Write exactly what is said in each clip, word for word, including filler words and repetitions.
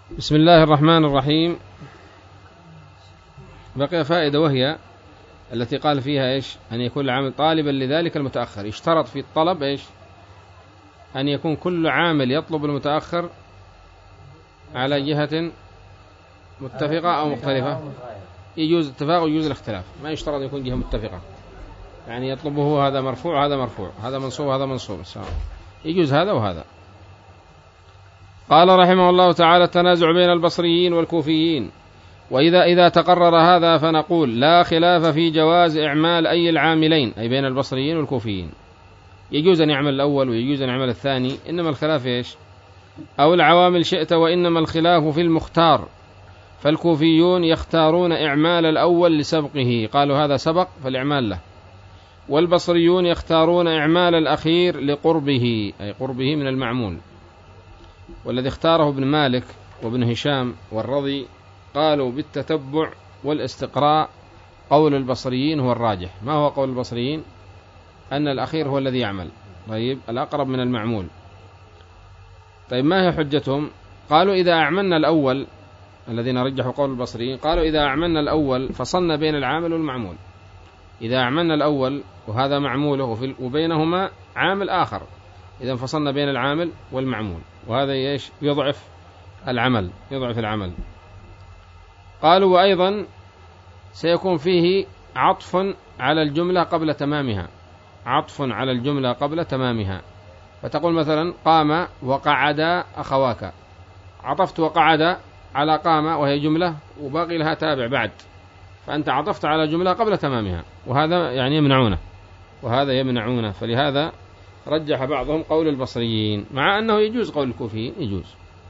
بسم الله الرحمن الرحيم. بقي فائدة وهي التي قال فيها إيش؟ أن يكون العامل طالبا لذلك المتأخر. يشترط في الطلب إيش؟ أن يكون كل عامل يطلب المتأخر على جهة متفقة أو مختلفة. يجوز اتفاق ويجوز الاختلاف، ما يشترط أن يكون جهة متفقة، يعني يطلبه هذا مرفوع هذا مرفوع، هذا منصوب هذا منصوب، يجوز هذا وهذا. قال رحمه الله تعالى: التنازع بين البصريين والكوفيين. وإذا إذا تقرر هذا فنقول لا خلاف في جواز إعمال أي العاملين، أي بين البصريين والكوفيين. يجوز أن يعمل الأول ويجوز أن يعمل الثاني، إنما الخلاف إيش؟ أو العوامل شئت، وإنما الخلاف في المختار. فالكوفيون يختارون إعمال الأول لسبقه، قالوا هذا سبق فالإعمال له. والبصريون يختارون إعمال الأخير لقربه، أي قربه من المعمول. والذي اختاره ابن مالك وابن هشام والرضي قالوا بالتتبع والاستقراء قول البصريين هو الراجح. ما هو قول البصريين؟ أن الأخير هو الذي يعمل، طيب الأقرب من المعمول. طيب ما هي حجتهم؟ قالوا إذا أعملنا الأول، الذين رجحوا قول البصريين قالوا إذا أعملنا الأول فصلنا بين العامل والمعمول. إذا أعملنا الأول وهذا معموله وبينهما عامل آخر، إذا فصلنا بين العامل والمعمول، وهذا إيش؟ يضعف العمل، يضعف العمل. قالوا وأيضا سيكون فيه عطف على الجملة قبل تمامها، عطف على الجملة قبل تمامها. فتقول مثلا قام وقعد أخواك، عطفت وقعد على قام وهي جملة وباقي لها تابع بعد، فأنت عطفت على جملة قبل تمامها، وهذا يعني يمنعونه وهذا يمنعونه. فلهذا رجح بعضهم قول البصريين، مع أنه يجوز قول الكوفيين، يجوز.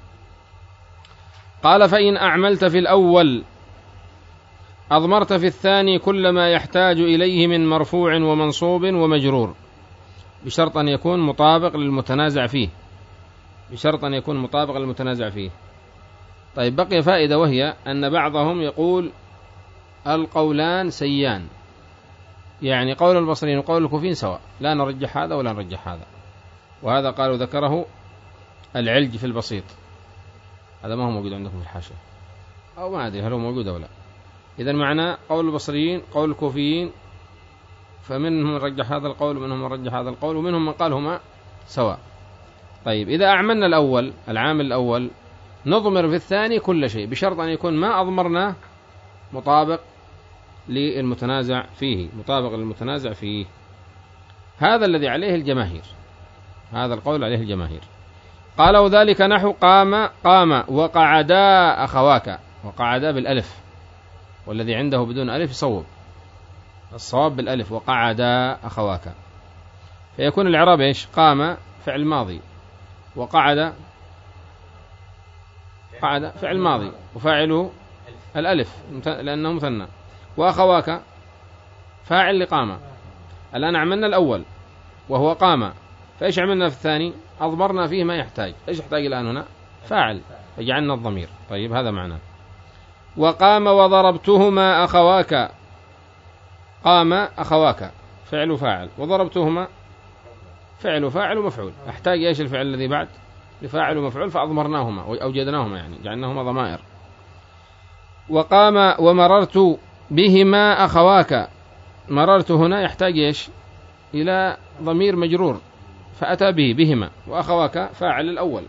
قال: فإن أعملت في الأول أضمرت في الثاني كل ما يحتاج إليه من مرفوع ومنصوب ومجرور، بشرط أن يكون مطابق للمتنازع فيه، بشرط أن يكون مطابق للمتنازع فيه. طيب بقي فائدة وهي أن بعضهم يقول القولان سيان، يعني قول البصريين وقول الكوفيين سواء، لا نرجح هذا ولا نرجح هذا. وهذا قالوا ذكره العلج في البسيط، هذا ما هو موجود عندكم في الحاشية، أو ما أدري هل هو موجود أو لا. إذن معنى قول البصريين قول الكوفيين، فمنهم من رجح هذا القول ومنهم من رجح هذا القول ومنهم من قال هما سواء. طيب إذا أعملنا الأول العامل الأول نضمر في الثاني كل شيء، بشرط أن يكون ما أضمرنا مطابق للمتنازع فيه، مطابق للمتنازع فيه. هذا الذي عليه الجماهير، هذا القول عليه الجماهير. قالوا ذلك نحو قام قام وقعدا أخواك، وقعدا بالألف، والذي عنده بدون ألف يصوب، الصواب بالألف، وقعدا أخواك. فيكون الإعراب إيش؟ قام فعل ماضي، وقعد قعد فعل ماضي وفاعله الألف لأنه مثنى، وأخواك فاعل لقام. الآن عملنا الأول وهو قام، فإيش عملنا في الثاني؟ أضمرنا فيه ما يحتاج. إيش يحتاج الآن هنا؟ فاعل، فجعلنا الضمير. طيب هذا معناه. وقام وضربتهما أخواك، قام أخواك فعل فاعل، وضربتهما فعل فاعل ومفعول. أحتاج إيش الفعل الذي بعد؟ لفاعل ومفعول، فأضمرناهما وأوجدناهما، يعني جعلناهما ضمائر. وقام ومررت بهما أخواك، مررت هنا يحتاج إيش؟ إلى ضمير مجرور، فأتى به بهما، وأخواك فاعل الأول.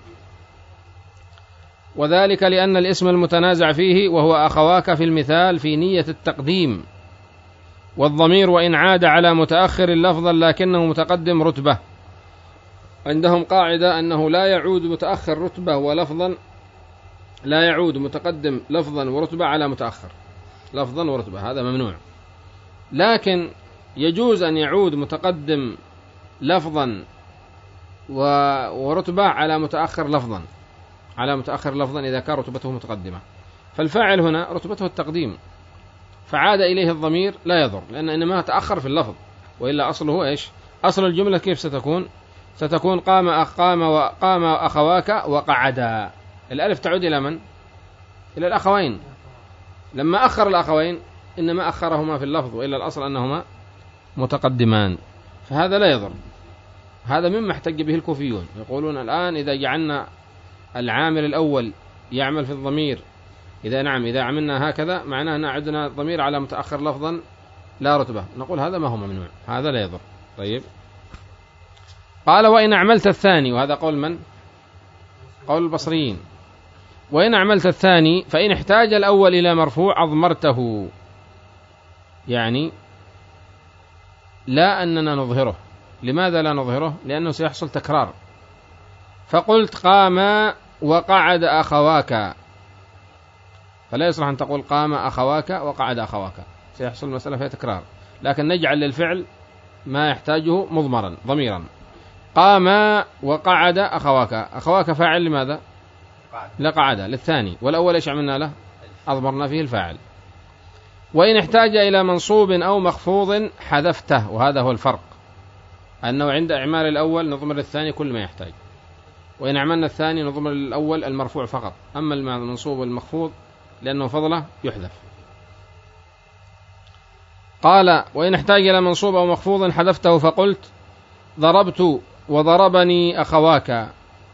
وذلك لأن الاسم المتنازع فيه وهو أخواك في المثال في نية التقديم، والضمير وإن عاد على متأخر لفظا لكنه متقدم رتبة. عندهم قاعدة أنه لا يعود متأخر رتبة ولفظا، لا يعود متقدم لفظا ورتبة على متأخر لفظا ورتبة، هذا ممنوع. لكن يجوز أن يعود متقدم لفظا ورتبة على متأخر لفظا، على متأخر لفظا إذا كان رتبته متقدمة. فالفاعل هنا رتبته التقديم، فعاد إليه الضمير لا يضر، لأن إنما تأخر في اللفظ، وإلا أصله إيش؟ أصل الجملة كيف ستكون؟ ستكون قام أقام وقام أخواك وقعدا. الألف تعود إلى من؟ إلى الأخوين. لما أخر الأخوين إنما أخرهما في اللفظ، وإلا الأصل أنهما متقدمان، فهذا لا يضر. هذا مما احتج به الكوفيون، يقولون الآن إذا جعلنا العامل الأول يعمل في الضمير. إذا نعم إذا عملنا هكذا معناه أن عندنا الضمير على متأخر لفظا لا رتبة، نقول هذا ما هو ممنوع، هذا لا يضر. طيب قال وإن أعملت الثاني، وهذا قول من؟ قول البصريين. وإن أعملت الثاني فإن احتاج الأول إلى مرفوع أضمرته، يعني لا أننا نظهره. لماذا لا نظهره؟ لأنه سيحصل تكرار. فقلت قام وقعد أخواك، فلا يصلح أن تقول قام أخواك وقعد أخواك، سيحصل مسألة فيها تكرار. لكن نجعل للفعل ما يحتاجه مضمرا ضميرا. قام وقعد أخواك، أخواك فاعل لماذا؟ لقعد للثاني، والأول إيش عملنا له؟ أضمرنا فيه الفاعل. وإن احتاج إلى منصوب أو مخفوض حذفته، وهذا هو الفرق، أنه عند إعمال الأول نضمر الثاني كل ما يحتاج، وإن عملنا الثاني نضمر الأول المرفوع فقط، أما المنصوب والمخفوض لأنه فضله يحذف. قال وإن احتاج إلى منصوب أو مخفوض حذفته، فقلت ضربت وضربني أخواك،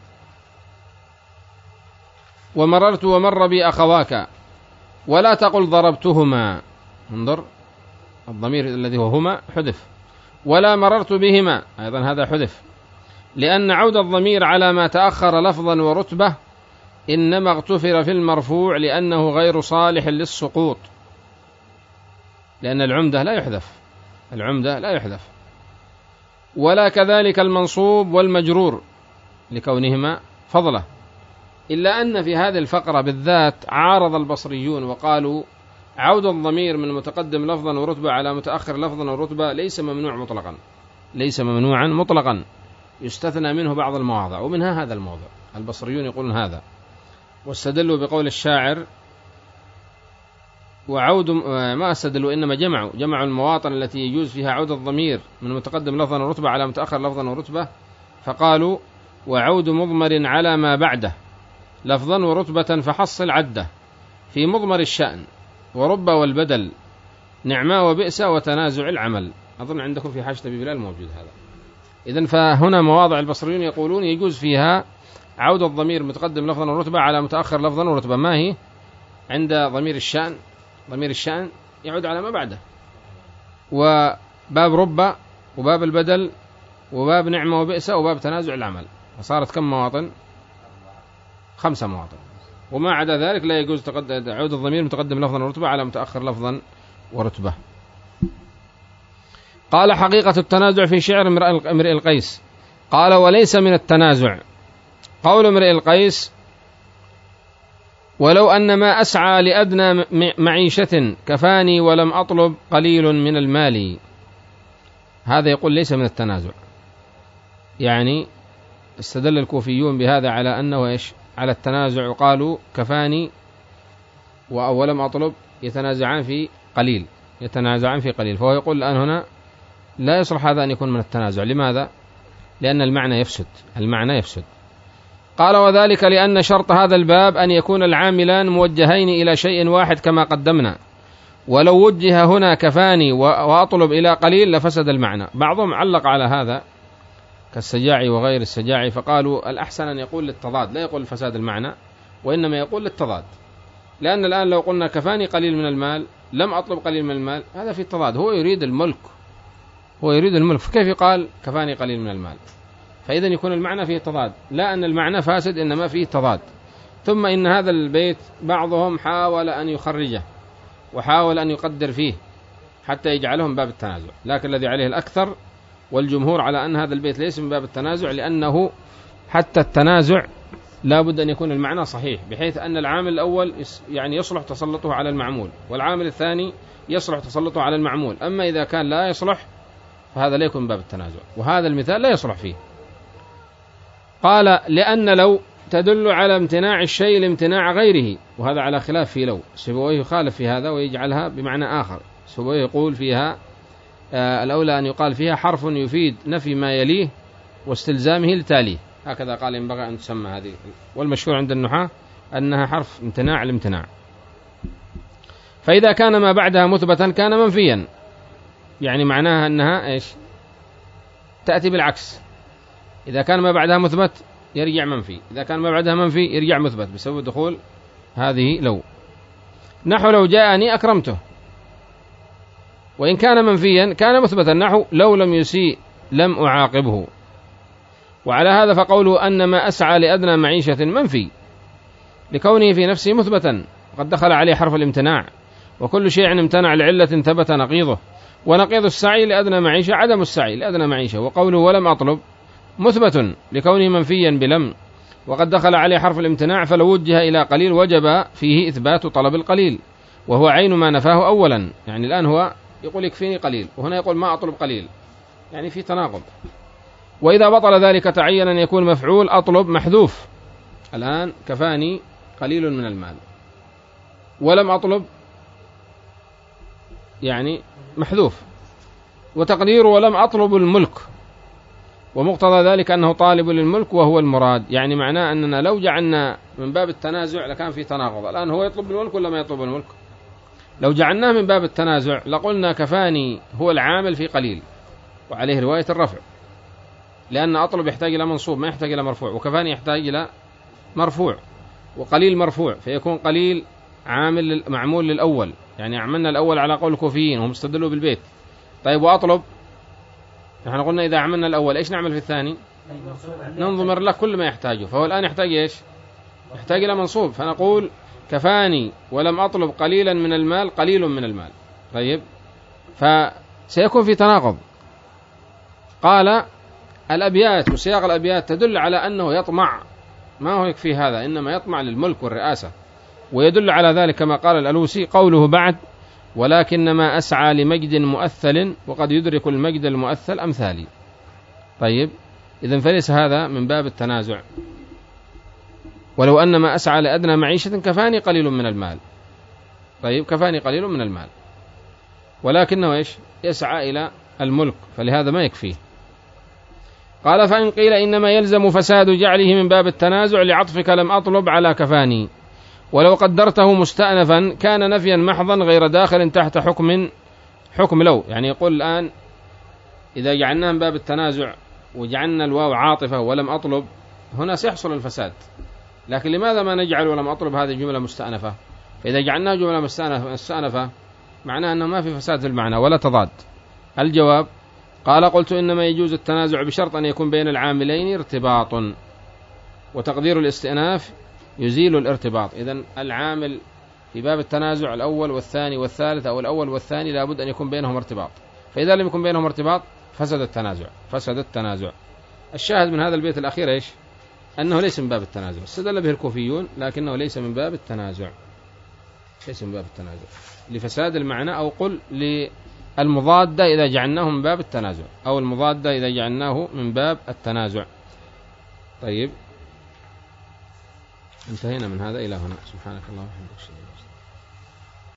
ومررت ومر بي أخواك، ولا تقل ضربتهما، انظر الضمير الذي هو هما حذف، ولا مررت بهما أيضا هذا حذف، لأن عود الضمير على ما تأخر لفظا ورتبة إنما اغتفر في المرفوع لأنه غير صالح للسقوط، لأن العمدة لا يحذف، العمدة لا يحذف. ولا كذلك المنصوب والمجرور لكونهما فضله، إلا أن في هذه الفقرة بالذات عارض البصريون وقالوا عود الضمير من متقدم لفظا ورتبة على متأخر لفظا ورتبة ليس ممنوع مطلقا، ليس ممنوعا مطلقا، يستثنى منه بعض المواضع، ومنها هذا الموضع. البصريون يقولون هذا، واستدلوا بقول الشاعر وعود، ما استدلوا إنما جمعوا جمعوا المواطن التي يجوز فيها عود الضمير من متقدم لفظا ورتبة على متأخر لفظا ورتبة، فقالوا وعود مضمر على ما بعده لفظا ورتبة فحصل عده في مضمر الشأن ورب والبدل نعما وبئس وتنازع العمل. أظن عندكم في حاشية أبي بلال موجود هذا. إذن فهنا مواضع البصريون يقولون يجوز فيها عود الضمير متقدم لفظا ورتبة على متأخر لفظا ورتبة. ما هي؟ عند ضمير الشأن، ضمير الشأن يعود على ما بعده، وباب رب وباب البدل وباب نعمة وبئس وباب تنازع العمل، فصارت كم مواطن؟ خمسة مواطن. وما عدا ذلك لا يجوز عود الضمير متقدم لفظا ورتبة على متأخر لفظا ورتبة. قال حقيقة التنازع في شعر امرئ القيس. قال وليس من التنازع قول امرئ القيس ولو أن ما أسعى لأدنى معيشة كفاني ولم أطلب قليل من المال. هذا يقول ليس من التنازع، يعني استدل الكوفيون بهذا على أنه إيش؟ على التنازع، وقالوا كفاني ولم أطلب يتنازعان في قليل، يتنازعان في قليل، فهو يقول الآن هنا لا يصلح هذا أن يكون من التنازع. لماذا؟ لأن المعنى يفسد، المعنى يفسد. قال وذلك لأن شرط هذا الباب أن يكون العاملان موجهين إلى شيء واحد كما قدمنا، ولو وجه هنا كفاني وأطلب إلى قليل لفسد المعنى. بعضهم علق على هذا كالسجاعي وغير السجاعي، فقالوا الأحسن أن يقول للتضاد، لا يقول لفساد المعنى، وإنما يقول للتضاد، لأن الآن لو قلنا كفاني قليل من المال لم أطلب قليل من المال هذا في التضاد، هو يريد الملك، هو يريد الملك، فكيف قال كفاني قليل من المال؟ فإذا يكون المعنى فيه تضاد، لا أن المعنى فاسد إنما فيه تضاد. ثم إن هذا البيت بعضهم حاول أن يخرجه وحاول أن يقدر فيه حتى يجعلهم باب التنازع، لكن الذي عليه الأكثر والجمهور على أن هذا البيت ليس من باب التنازع، لأنه حتى التنازع لا بد أن يكون المعنى صحيح، بحيث أن العامل الأول يعني يصلح تسلطه على المعمول، والعامل الثاني يصلح تسلطه على المعمول. أما إذا كان لا يصلح فهذا لا يكون من باب التنازع، وهذا المثال لا يصلح فيه. قال لأن لو تدل على امتناع الشيء لامتناع غيره، وهذا على خلاف في لو. سيبويه يخالف في هذا ويجعلها بمعنى آخر. سيبويه يقول فيها آه الأولى أن يقال فيها حرف يفيد نفي ما يليه واستلزامه لتاليه، هكذا قال ينبغي أن تسمى هذه، والمشهور عند النحاة أنها حرف امتناع الامتناع. فإذا كان ما بعدها مثبتا كان منفيا، يعني معناها أنها إيش؟ تأتي بالعكس. إذا كان ما بعدها مثبت يرجع منفي، إذا كان ما بعدها منفي يرجع مثبت بسبب دخول هذه لو. نحو لو جاءني أكرمته، وإن كان منفيا كان مثبتا، نحو لو لم يسيء لم أعاقبه. وعلى هذا فقوله أن ما أسعى لأدنى معيشة منفي لكونه في نفسه مثبتا، وقد دخل عليه حرف الامتناع، وكل شيء امتنع لعلة ثبت نقيضه، ونقيض السعي لأدنى معيشة عدم السعي لأدنى معيشة. وقوله ولم أطلب مثبت لكونه منفيا بلم، وقد دخل عليه حرف الامتناع، فلو وجه إلى قليل وجب فيه إثبات طلب القليل، وهو عين ما نفاه أولا. يعني الآن هو يقول يكفيني قليل، وهنا يقول ما أطلب قليل، يعني في تناقض. وإذا بطل ذلك تعين أن يكون مفعول أطلب محذوف. الآن كفاني قليل من المال، ولم أطلب يعني محذوف، وتقدير ولم أطلب الملك، ومقتضى ذلك أنه طالب للملك وهو المراد. يعني معناه أننا لو جعلنا من باب التنازع لكان في تناقض. الآن هو يطلب الملك ولا ما يطلب الملك؟ لو جعلناه من باب التنازع لقلنا كفاني هو العامل في قليل، وعليه رواية الرفع، لأن أطلب يحتاج إلى منصوب ما يحتاج إلى مرفوع، وكفاني يحتاج إلى مرفوع، وقليل مرفوع، فيكون قليل عامل معمول للأول. يعني عملنا الأول على قول الكوفيين هم استدلوا بالبيت. طيب وأطلب، نحن قلنا إذا عملنا الأول إيش نعمل في الثاني؟ ننظمر له كل ما يحتاجه، فهو الآن يحتاج إيش؟ يحتاج إلى منصوب، فنقول كفاني ولم أطلب قليلا من المال قليل من المال. طيب فسيكون في تناقض. قال الأبيات وسياق الأبيات تدل على أنه يطمع، ما هو يكفي هذا، إنما يطمع للملك والرئاسة. ويدل على ذلك كما قال الألوسي قوله بعد ولكنما أسعى لمجد مؤثل وقد يدرك المجد المؤثل أمثالي. طيب إذن فليس هذا من باب التنازع. ولو أنما أسعى لأدنى معيشة كفاني قليل من المال. طيب كفاني قليل من المال، ولكنه إيش؟ يسعى إلى الملك، فلهذا ما يكفيه. قال فإن قيل إنما يلزم فساد جعله من باب التنازع لعطفك لم أطلب على كفاني، ولو قدرته مستأنفا كان نفيا محضا غير داخل تحت حكم حكم لو. يعني يقول الآن إذا جعلناه من باب التنازع وجعلنا الواو عاطفة ولم أطلب، هنا سيحصل الفساد. لكن لماذا ما نجعل ولم أطلب هذه جملة مستأنفة؟ فإذا جعلناها جملة مستأنفة معناه أنه ما في فساد في المعنى ولا تضاد. الجواب قال قلت إنما يجوز التنازع بشرط أن يكون بين العاملين ارتباط، وتقدير الاستئناف يزيل الارتباط. إذن العامل في باب التنازع الأول والثاني والثالث أو الأول والثاني لابد أن يكون بينهم ارتباط، فإذا لم يكن بينهم ارتباط فسد التنازع فسد التنازع. الشاهد من هذا البيت الأخير إيش؟ أنه ليس من باب التنازع، استدل به الكوفيون لكنه ليس من باب التنازع، ليس من باب التنازع لفساد المعنى، أو قل للمضادة إذا جعلناه من باب التنازع، أو المضادة إذا جعلناه من باب التنازع. طيب انتهينا من هذا إلى هنا. سبحانك اللهم وبحمدك.